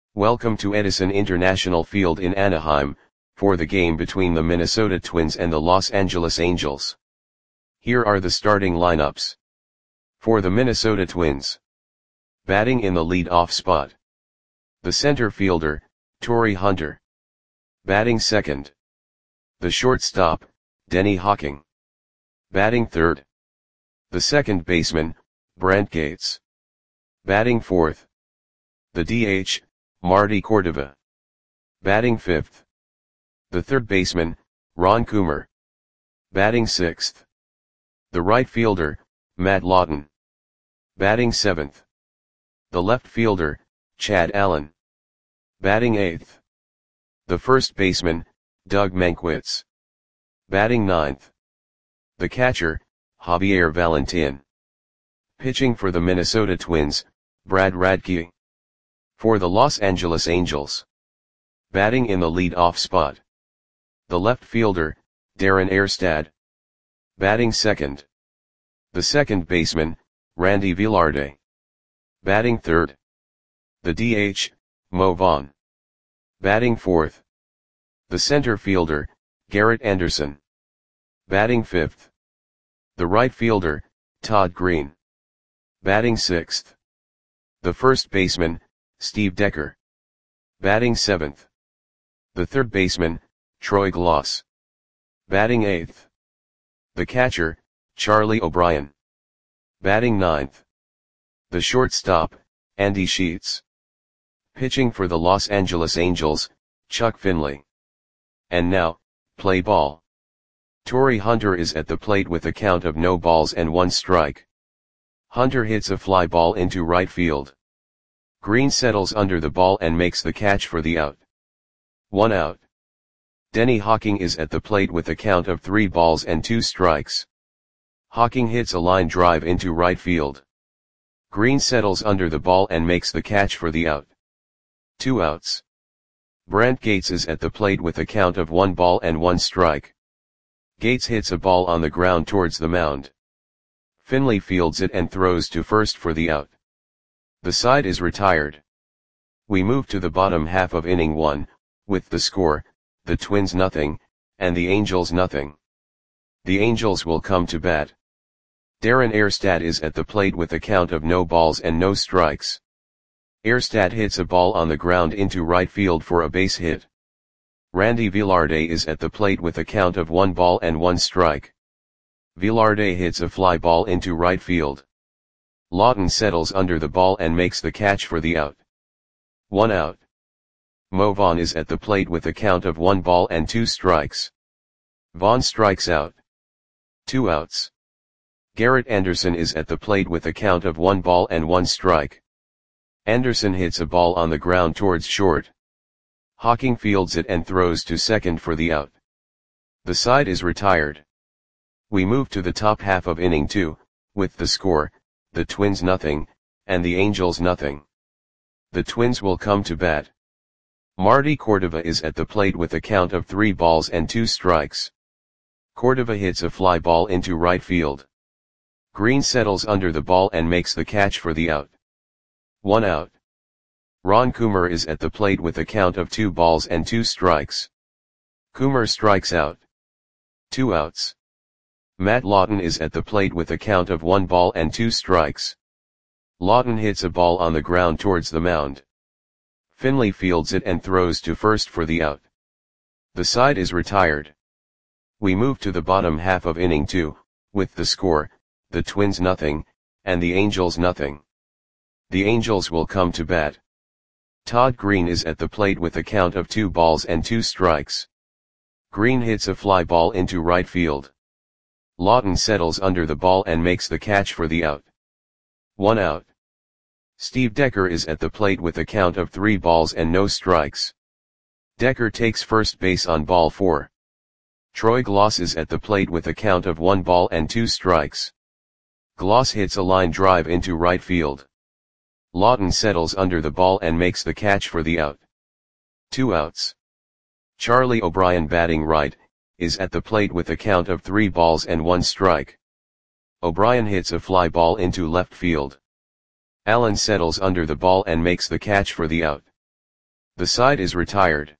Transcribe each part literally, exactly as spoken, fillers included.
Welcome to Edison International Field in Anaheim, for the game between the Minnesota Twins and the Los Angeles Angels. Here are the starting lineups. For the Minnesota Twins. Batting in the lead-off spot. The center fielder, Torii Hunter. Batting second. The shortstop, Denny Hawking. Batting third. The second baseman, Brant Gates. Batting fourth. The D H, Marty Cordova. Batting fifth. The third baseman, Ron Coomer. Batting sixth. The right fielder, Matt Lawton. Batting seventh. The left fielder, Chad Allen. Batting eighth. The first baseman, Doug Mankiewicz. Batting ninth. The catcher, Javier Valentin. Pitching for the Minnesota Twins, Brad Radke. For the Los Angeles Angels. Batting in the lead-off spot. The left fielder, Darren Erstad. Batting second. The second baseman, Randy Velarde. Batting third. The D H, Mo Vaughn. Batting fourth. The center fielder, Garrett Anderson. Batting fifth. The right fielder, Todd Green. Batting sixth. The first baseman, Steve Decker. Batting seventh. The third baseman, Troy Glaus. Batting eighth. The catcher, Charlie O'Brien. Batting ninth. The shortstop, Andy Sheets. Pitching for the Los Angeles Angels, Chuck Finley. And now, play ball. Torii Hunter is at the plate with a count of no balls and one strike. Hunter hits a fly ball into right field. Green settles under the ball and makes the catch for the out. One out. Denny Hawking is at the plate with a count of three balls and two strikes. Hawking hits a line drive into right field. Green settles under the ball and makes the catch for the out. Two outs. Brant Gates is at the plate with a count of one ball and one strike. Gates hits a ball on the ground towards the mound. Finley fields it and throws to first for the out. The side is retired. We move to the bottom half of inning one, with the score, the Twins nothing, and the Angels nothing. The Angels will come to bat. Darren Erstad is at the plate with a count of no balls and no strikes. Erstad hits a ball on the ground into right field for a base hit. Randy Velarde is at the plate with a count of one ball and one strike. Velarde hits a fly ball into right field. Lawton settles under the ball and makes the catch for the out. One out. Mo Vaughn is at the plate with a count of one ball and two strikes. Vaughn strikes out. Two outs. Garrett Anderson is at the plate with a count of one ball and one strike. Anderson hits a ball on the ground towards short. Hawking fields it and throws to second for the out. The side is retired. We move to the top half of inning two, with the score, the Twins nothing, and the Angels nothing. The Twins will come to bat. Marty Cordova is at the plate with a count of three balls and two strikes. Cordova hits a fly ball into right field. Green settles under the ball and makes the catch for the out. One out. Ron Coomer is at the plate with a count of two balls and two strikes. Coomer strikes out. Two outs. Matt Lawton is at the plate with a count of one ball and two strikes. Lawton hits a ball on the ground towards the mound. Finley fields it and throws to first for the out. The side is retired. We move to the bottom half of inning two, with the score, the Twins nothing, and the Angels nothing. The Angels will come to bat. Todd Green is at the plate with a count of two balls and two strikes. Green hits a fly ball into right field. Lawton settles under the ball and makes the catch for the out. One out. Steve Decker is at the plate with a count of three balls and no strikes. Decker takes first base on ball four. Troy Glaus is at the plate with a count of one ball and two strikes. Glaus hits a line drive into right field. Lawton settles under the ball and makes the catch for the out. Two outs. Charlie O'Brien batting right, is at the plate with a count of three balls and one strike. O'Brien hits a fly ball into left field. Allen settles under the ball and makes the catch for the out. The side is retired.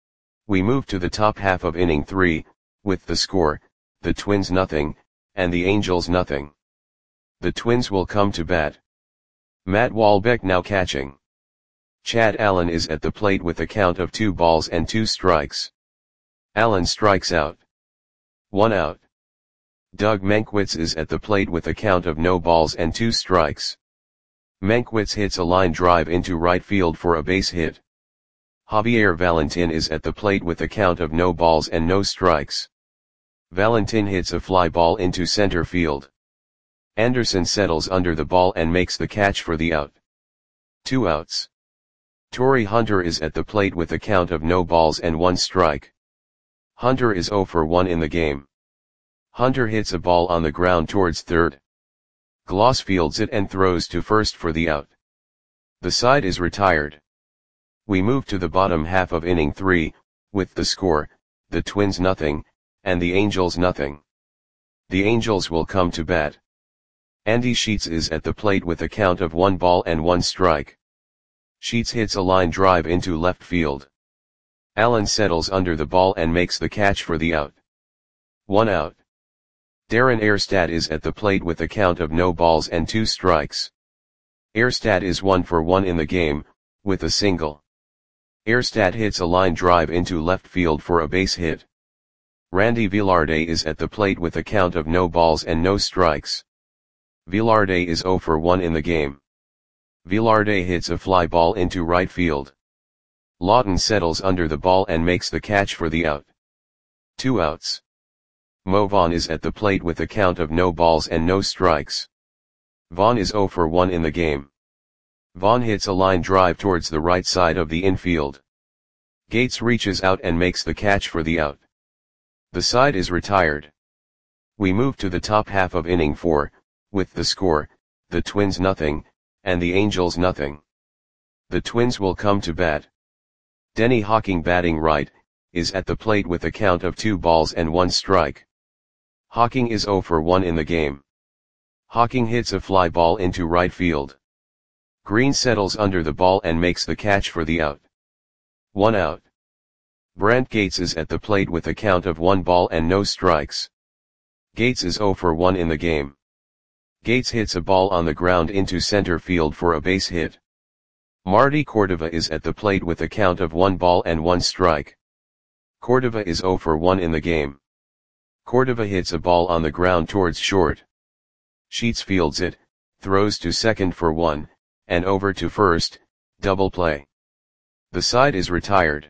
We move to the top half of inning three, with the score, the Twins nothing, and the Angels nothing. The Twins will come to bat. Matt Wahlbeck now catching. Chad Allen is at the plate with a count of two balls and two strikes. Allen strikes out. One out. Doug Mankiewicz is at the plate with a count of no balls and two strikes. Mankiewicz hits a line drive into right field for a base hit. Javier Valentin is at the plate with a count of no balls and no strikes. Valentin hits a fly ball into center field. Anderson settles under the ball and makes the catch for the out. Two outs. Torii Hunter is at the plate with a count of no balls and one strike. Hunter is oh for one in the game. Hunter hits a ball on the ground towards third. Gloss fields it and throws to first for the out. The side is retired. We move to the bottom half of inning three, with the score, the Twins nothing, and the Angels nothing. The Angels will come to bat. Andy Sheets is at the plate with a count of one ball and one strike. Sheets hits a line drive into left field. Allen settles under the ball and makes the catch for the out. One out. Darren Erstad is at the plate with a count of no balls and two strikes. Erstad is one for one in the game, with a single. Erstad hits a line drive into left field for a base hit. Randy Velarde is at the plate with a count of no balls and no strikes. Velarde is oh for one in the game. Velarde hits a fly ball into right field. Lawton settles under the ball and makes the catch for the out. Two outs. Mo Vaughn is at the plate with a count of no balls and no strikes. Vaughn is oh for one in the game. Vaughn hits a line drive towards the right side of the infield. Gates reaches out and makes the catch for the out. The side is retired. We move to the top half of inning four, with the score, the Twins nothing, and the Angels nothing. The Twins will come to bat. Denny Hawking batting right, is at the plate with a count of two balls and one strike. Hawking is oh for one in the game. Hawking hits a fly ball into right field. Green settles under the ball and makes the catch for the out. One out. Brent Gates is at the plate with a count of one ball and no strikes. Gates is oh for one in the game. Gates hits a ball on the ground into center field for a base hit. Marty Cordova is at the plate with a count of one ball and one strike. Cordova is oh for one in the game. Cordova hits a ball on the ground towards short. Sheets fields it, throws to second for one, and over to first, double play. The side is retired.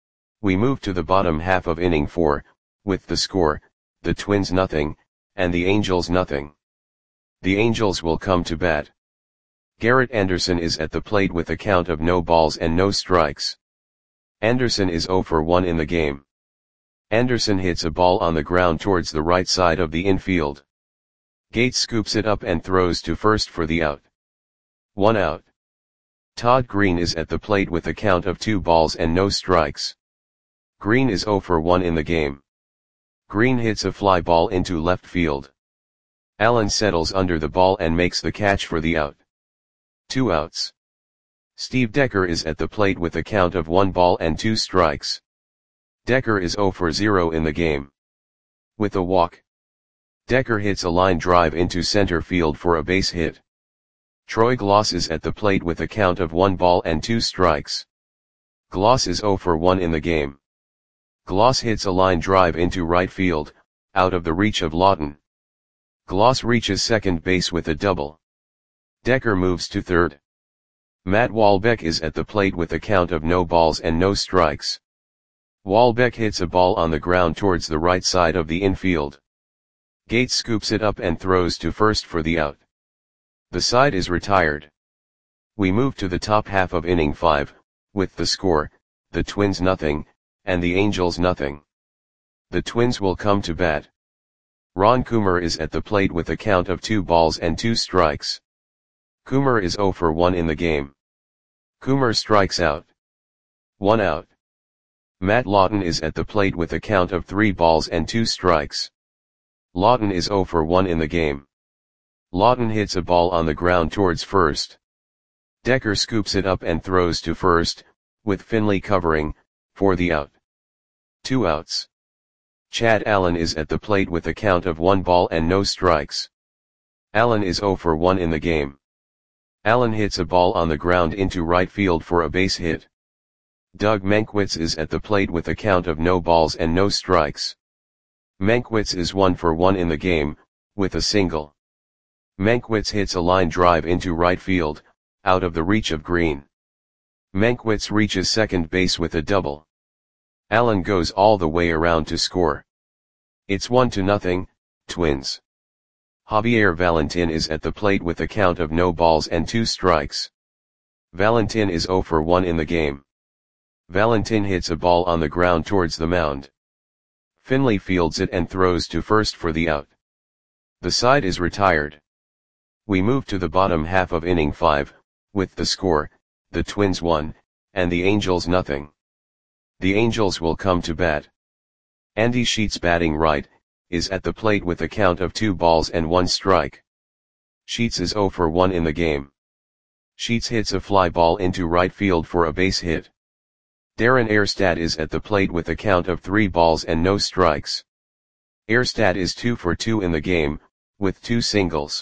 We move to the bottom half of inning four, with the score, the Twins nothing, and the Angels nothing. The Angels will come to bat. Garrett Anderson is at the plate with a count of no balls and no strikes. Anderson is oh for one in the game. Anderson hits a ball on the ground towards the right side of the infield. Gates scoops it up and throws to first for the out. One out. Todd Green is at the plate with a count of two balls and no strikes. Green is oh for one in the game. Green hits a fly ball into left field. Allen settles under the ball and makes the catch for the out. Two outs. Steve Decker is at the plate with a count of one ball and two strikes. Decker is oh for zero in the game. With a walk. Decker hits a line drive into center field for a base hit. Troy Gloss is at the plate with a count of one ball and two strikes. Gloss is oh for one in the game. Gloss hits a line drive into right field, out of the reach of Lawton. Gloss reaches second base with a double. Decker moves to third. Matt Wahlbeck is at the plate with a count of no balls and no strikes. Wahlbeck hits a ball on the ground towards the right side of the infield. Gates scoops it up and throws to first for the out. The side is retired. We move to the top half of inning five, with the score, the Twins nothing, and the Angels nothing. The Twins will come to bat. Ron Coomer is at the plate with a count of two balls and two strikes. Coomer is oh for one in the game. Coomer strikes out. One out. Matt Lawton is at the plate with a count of three balls and two strikes. Lawton is oh for one in the game. Lawton hits a ball on the ground towards first. Decker scoops it up and throws to first, with Finley covering, for the out. Two outs. Chad Allen is at the plate with a count of one ball and no strikes. Allen is oh for one in the game. Allen hits a ball on the ground into right field for a base hit. Doug Mankiewicz is at the plate with a count of no balls and no strikes. Mankiewicz is one for one in the game, with a single. Mankiewicz hits a line drive into right field, out of the reach of Green. Mankiewicz reaches second base with a double. Allen goes all the way around to score. It's one to nothing, Twins. Javier Valentin is at the plate with a count of no balls and two strikes. Valentin is oh for one in the game. Valentin hits a ball on the ground towards the mound. Finley fields it and throws to first for the out. The side is retired. We move to the bottom half of inning five, with the score, the Twins one, and the Angels nothing. The Angels will come to bat. Andy Sheets, batting right, is at the plate with a count of two balls and one strike. Sheets is oh for one in the game. Sheets hits a fly ball into right field for a base hit. Darren Erstad is at the plate with a count of three balls and no strikes. Erstad is two for two in the game, with two singles.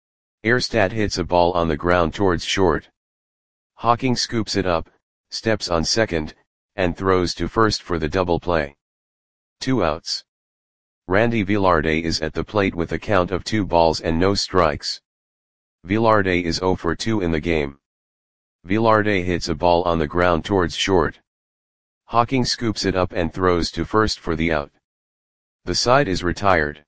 Erstad hits a ball on the ground towards short. Hawking scoops it up, steps on second, and throws to first for the double play. Two outs. Randy Velarde is at the plate with a count of two balls and no strikes. Velarde is oh for two in the game. Velarde hits a ball on the ground towards short. Hawking scoops it up and throws to first for the out. The side is retired.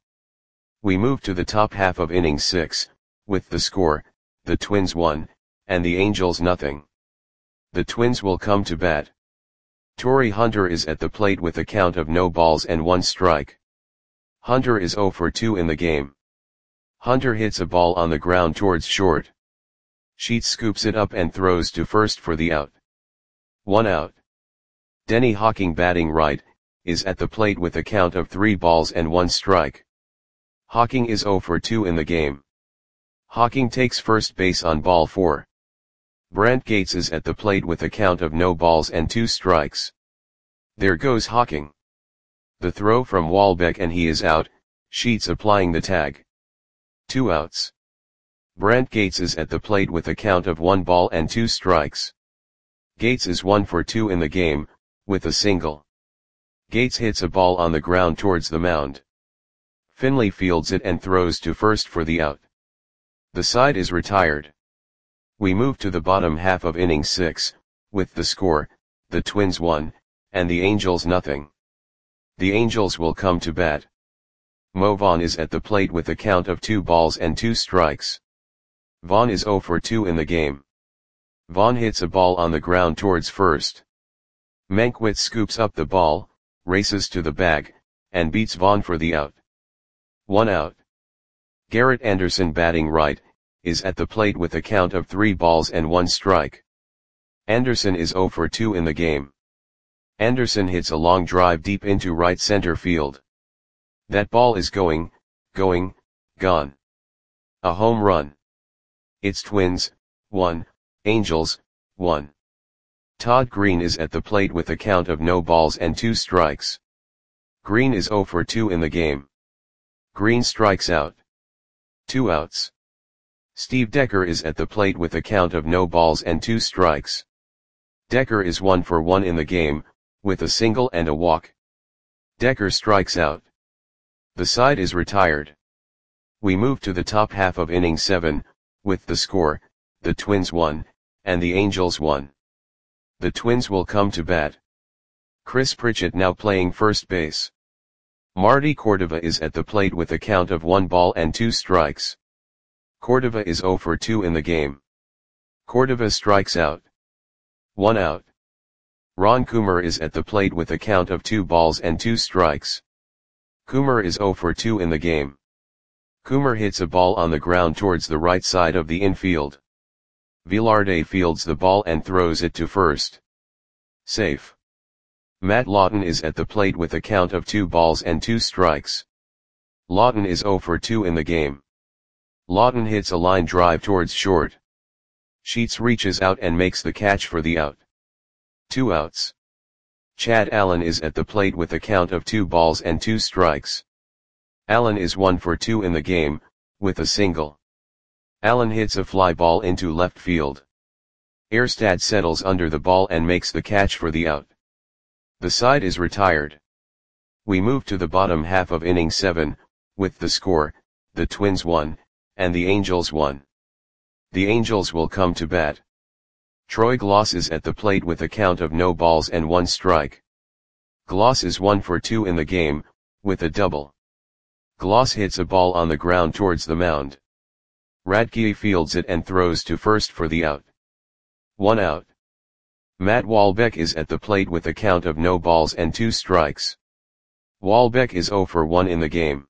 We move to the top half of inning six, with the score, the Twins one, and the Angels nothing. The Twins will come to bat. Torrey Hunter is at the plate with a count of no balls and one strike. Hunter is oh for two in the game. Hunter hits a ball on the ground towards short. Sheets scoops it up and throws to first for the out. One out. Denny Hawking, batting right, is at the plate with a count of three balls and one strike. Hawking is oh for two in the game. Hawking takes first base on ball four. Brant Gates is at the plate with a count of no balls and two strikes. There goes Hawking. The throw from Wahlbeck and he is out, Sheets applying the tag. Two outs. Brant Gates is at the plate with a count of one ball and two strikes. Gates is one for two in the game, with a single. Gates hits a ball on the ground towards the mound. Finley fields it and throws to first for the out. The side is retired. We move to the bottom half of inning six, with the score, the Twins one, and the Angels nothing. The Angels will come to bat. Mo Vaughn is at the plate with a count of two balls and two strikes. Vaughn is oh for two in the game. Vaughn hits a ball on the ground towards first. Mankiewicz scoops up the ball, races to the bag, and beats Vaughn for the out. One out. Garrett Anderson, batting right, is at the plate with a count of three balls and one strike. Anderson is oh for two in the game. Anderson hits a long drive deep into right center field. That ball is going, going, gone. A home run. It's Twins, one, Angels, one. Todd Green is at the plate with a count of no balls and two strikes. Green is oh for two in the game. Green strikes out. Two outs. Steve Decker is at the plate with a count of no balls and two strikes. Decker is one for one in the game, with a single and a walk. Decker strikes out. The side is retired. We move to the top half of inning seven, with the score, the Twins one, and the Angels one. The Twins will come to bat. Chris Pritchett now playing first base. Marty Cordova is at the plate with a count of one ball and two strikes. Cordova is oh for two in the game. Cordova strikes out. One out. Ron Coomer is at the plate with a count of two balls and two strikes. Coomer is oh for two in the game. Coomer hits a ball on the ground towards the right side of the infield. Velarde fields the ball and throws it to first. Safe. Matt Lawton is at the plate with a count of two balls and two strikes. Lawton is oh for two in the game. Lawton hits a line drive towards short. Sheets reaches out and makes the catch for the out. Two outs. Chad Allen is at the plate with a count of two balls and two strikes. Allen is one for two in the game, with a single. Allen hits a fly ball into left field. Erstad settles under the ball and makes the catch for the out. The side is retired. We move to the bottom half of inning seven, with the score, the Twins won, and the Angels won. The Angels will come to bat. Troy Gloss is at the plate with a count of no balls and one strike. Gloss is one for two in the game, with a double. Gloss hits a ball on the ground towards the mound. Radke fields it and throws to first for the out. One out. Matt Walbeck is at the plate with a count of no balls and two strikes. Walbeck is zero for one in the game.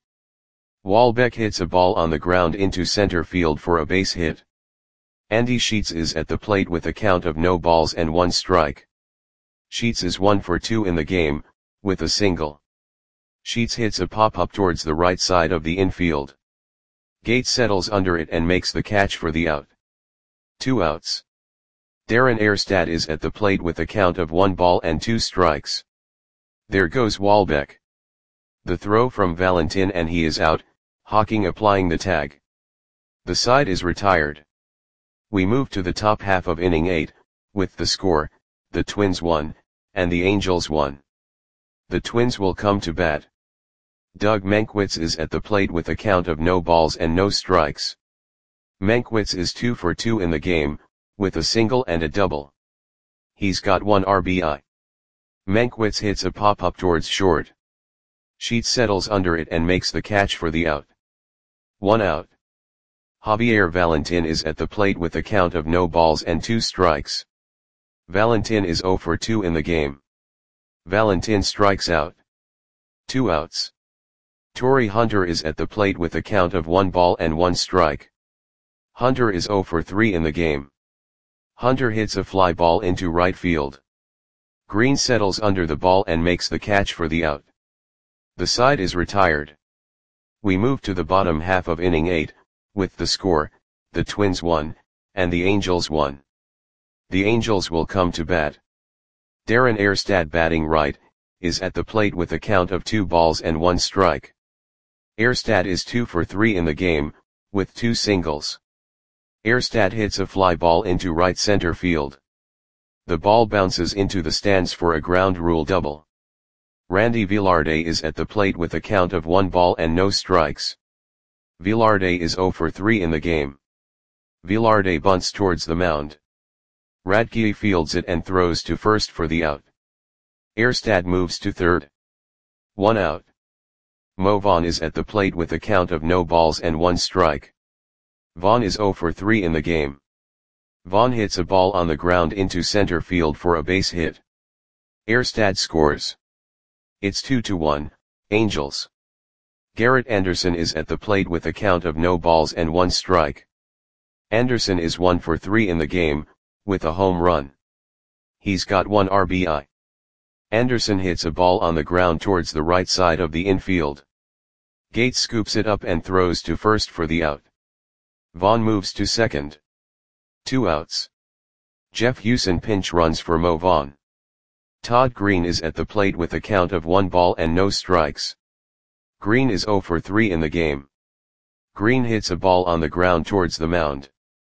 Walbeck hits a ball on the ground into center field for a base hit. Andy Sheets is at the plate with a count of no balls and one strike. Sheets is one for two in the game, with a single. Sheets hits a pop-up towards the right side of the infield. Gates settles under it and makes the catch for the out. Two outs. Darren Erstad is at the plate with a count of one ball and two strikes. There goes Walbeck. The throw from Valentin and he is out, Hawking applying the tag. The side is retired. We move to the top half of inning eight, with the score, the Twins won, and the Angels won. The Twins will come to bat. Doug Mankiewicz is at the plate with a count of no balls and no strikes. Mankiewicz is two for two in the game, with a single and a double. He's got one R B I. Mankiewicz hits a pop-up towards short. Sheets settles under it and makes the catch for the out. One out. Javier Valentin is at the plate with a count of no balls and two strikes. Valentin is zero for two in the game. Valentin strikes out. Two outs. Torrey Hunter is at the plate with a count of one ball and one strike. Hunter is zero for three in the game. Hunter hits a fly ball into right field. Green settles under the ball and makes the catch for the out. The side is retired. We move to the bottom half of inning eight, with the score, the Twins won, and the Angels won. The Angels will come to bat. Darren Erstad batting right, is at the plate with a count of two balls and one strike. Erstad is two for three in the game, with two singles. Erstad hits a fly ball into right center field. The ball bounces into the stands for a ground rule double. Randy Velarde is at the plate with a count of one ball and no strikes. Velarde is zero for three in the game. Velarde bunts towards the mound. Radke fields it and throws to first for the out. Erstad moves to third. One out. Mo Vaughn is at the plate with a count of no balls and one strike. Vaughn is zero for three in the game. Vaughn hits a ball on the ground into center field for a base hit. Erstad scores. It's two to one, Angels. Garrett Anderson is at the plate with a count of no balls and one strike. Anderson is one for three in the game, with a home run. He's got one R B I. Anderson hits a ball on the ground towards the right side of the infield. Gates scoops it up and throws to first for the out. Vaughn moves to second. Two outs. Jeff Hewson pinch runs for Mo Vaughn. Todd Green is at the plate with a count of one ball and no strikes. Green is zero for three in the game. Green hits a ball on the ground towards the mound.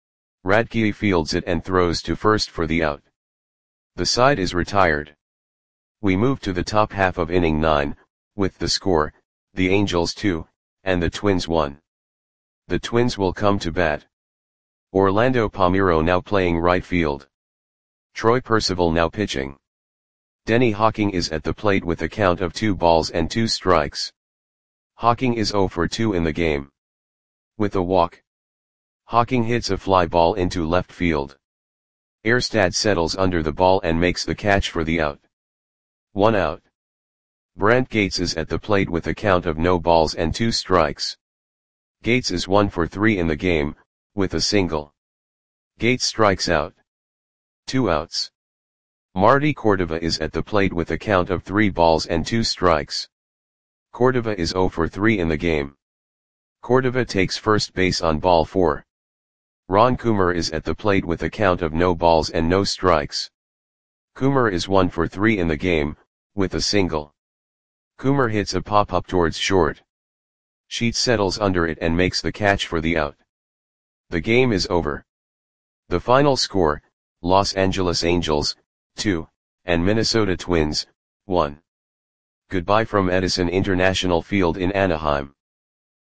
Radke fields it and throws to first for the out. The side is retired. We move to the top half of inning nine, with the score, the Angels two, and the Twins one. The Twins will come to bat. Orlando Palmeiro now playing right field. Troy Percival now pitching. Denny Hawking is at the plate with a count of two balls and two strikes. Hawking is zero for two in the game. With a walk. Hawking hits a fly ball into left field. Erstad settles under the ball and makes the catch for the out. One out. Brant Gates is at the plate with a count of no balls and two strikes. Gates is one for three in the game, with a single. Gates strikes out. Two outs. Marty Cordova is at the plate with a count of three balls and two strikes. Cordova is zero for three in the game. Cordova takes first base on ball four. Ron Coomer is at the plate with a count of no balls and no strikes. Coomer is one for three in the game, with a single. Coomer hits a pop-up towards short. Sheets settles under it and makes the catch for the out. The game is over. The final score, Los Angeles Angels, two, and Minnesota Twins, one. Goodbye from Edison International Field in Anaheim.